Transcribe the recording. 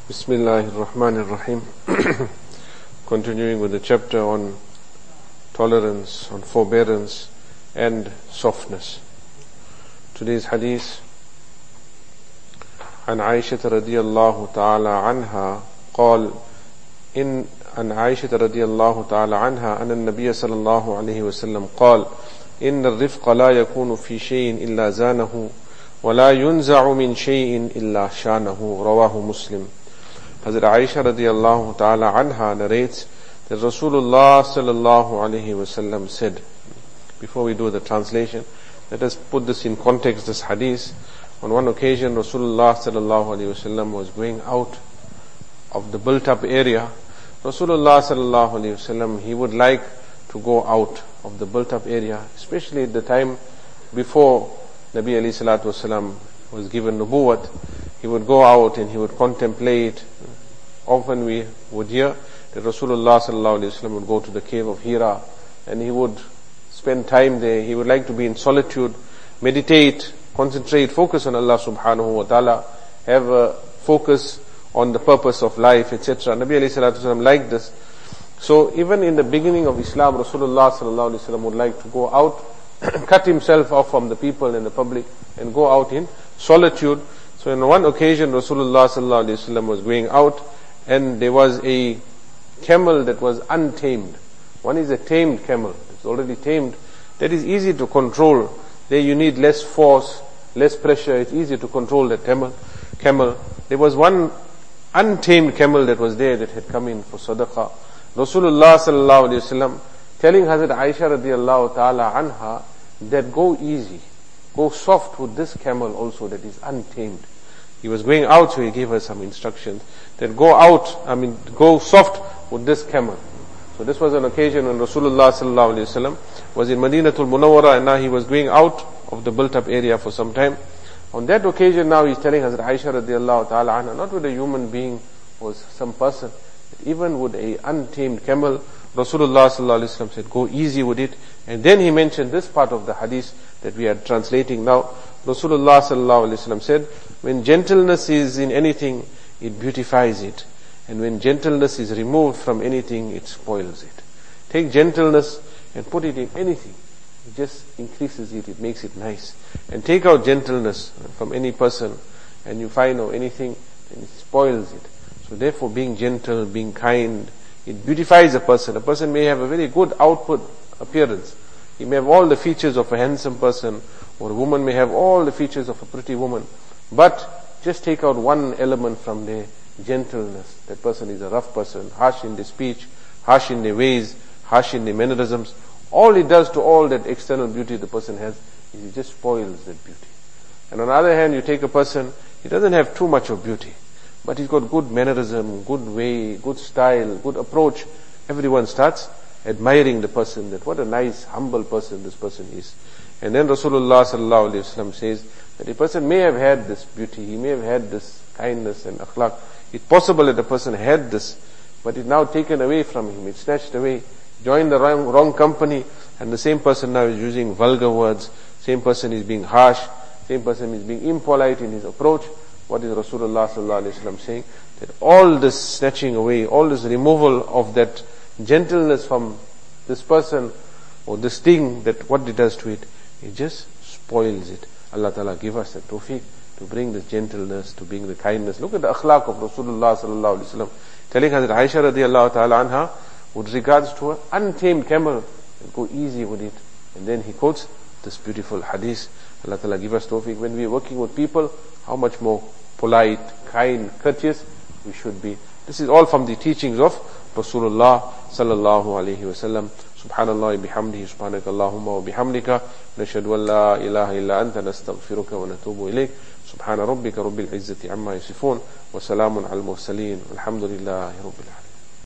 Bismillahir Rahmanir Rahim. Continuing with the chapter on tolerance, on forbearance and softness. Today's hadith, عن عائشة رضي الله تعالى عنها قال عن عائشة رضي الله تعالى عنها أن النبي صلى الله عليه وسلم قال إن الرفق لا يكون في شيء إلا زانه ولا ينزع من شيء إلا شانه رواه مسلم. Hazrat Aisha radiallahu ta'ala anha narrates that Rasulullah sallallahu alayhi wasallam said, before we do the translation, let us put this in context, this hadith. On one occasion, Rasulullah sallallahu alayhi wasallam was going out of the built-up area. Rasulullah sallallahu alayhi wasallam, he would like to go out of the built-up area, especially at the time before Nabi alayhi salatu wasallam was given nubuwwat. He would go out and he would contemplate. Often we would hear that Rasulullah sallallahu alaihi wasallam would go to the cave of Hira and he would spend time there. He would like to be in solitude, meditate, concentrate, focus on Allah subhanahu wa ta'ala, have a focus on the purpose of life, etc. Nabi alayhi salatu wasallam liked this. So even in the beginning of Islam, Rasulullah sallallahu alaihi wasallam would like to go out, cut himself off from the people and the public and go out in solitude. So on one occasion, Rasulullah sallallahu alaihi wasallam was going out, and there was a camel that was untamed. One is a tamed camel. It's already tamed. That is easy to control. There you need less force, less pressure. It's easy to control the camel. There was one untamed camel that was there that had come in for sadaqah. Rasulullah sallallahu alaihi wasallam telling Hazrat Aisha radiallahu ta'ala anha that go easy, go soft with this camel also that is untamed. He was going out, so he gave her some instructions that go soft with this camel. So this was an occasion when Rasulullah sallallahu alaihi wasallam was in Madinatul Munawwara, and now he was going out of the built-up area for some time. On that occasion, now he's telling Hazrat Aisha radiallahu ta'ala anha, not with a human being or some person, even with a untamed camel, Rasulullah sallallahu alaihi wasallam said, go easy with it. And then he mentioned this part of the hadith that we are translating now. Rasulullah sallallahu alaihi wasallam said, when gentleness is in anything, it beautifies it. And when gentleness is removed from anything, it spoils it. Take gentleness and put it in anything. It just increases it, it makes it nice. And take out gentleness from any person, and you find out anything, and it spoils it. So therefore, being gentle, being kind, it beautifies a person. A person may have a very good outward appearance. He may have all the features of a handsome person, or a woman may have all the features of a pretty woman. But just take out one element from their gentleness. That person is a rough person, harsh in their speech, harsh in their ways, harsh in their mannerisms. All it does to all that external beauty the person has is it just spoils that beauty. And on the other hand, you take a person, he doesn't have too much of beauty, but he's got good mannerism, good way, good style, good approach. Everyone starts admiring the person, that what a nice, humble person this person is. And then Rasulullah sallallahu alaihi wasallam says that a person may have had this beauty, he may have had this kindness and akhlaq. It's possible that a person had this, but it's now taken away from him, it's snatched away, joined the wrong company, and the same person now is using vulgar words, same person is being harsh, same person is being impolite in his approach. What is Rasulullah sallallahu alaihi wasallam saying? That all this snatching away, all this removal of that gentleness from this person, or this thing, that what it does to it, it just spoils it. Allah Ta'ala give us the tawfiq to bring this gentleness, to bring the kindness. Look at the akhlaq of Rasulullah sallallahu alaihi wasallam, telling Hazrat Aisha radiallahu ta'ala anha with regards to an untamed camel, go easy with it. And then he quotes this beautiful hadith. Allah Ta'ala give us tawfiq. When we are working with people, how much more polite, kind, courteous we should be. This is all from the teachings of Rasulullah sallallahu alaihi wasallam. Subhanallah bihamdihi, subhanakallahumma wa bihamdika, nashhadu an la ilaha illa anta, nastaghfiruka wa natubu ilayk. Subhana rabbika rabbil izzati amma yasifun, wa salamun al mursaleen, walhamdulillahi rabbil alamin.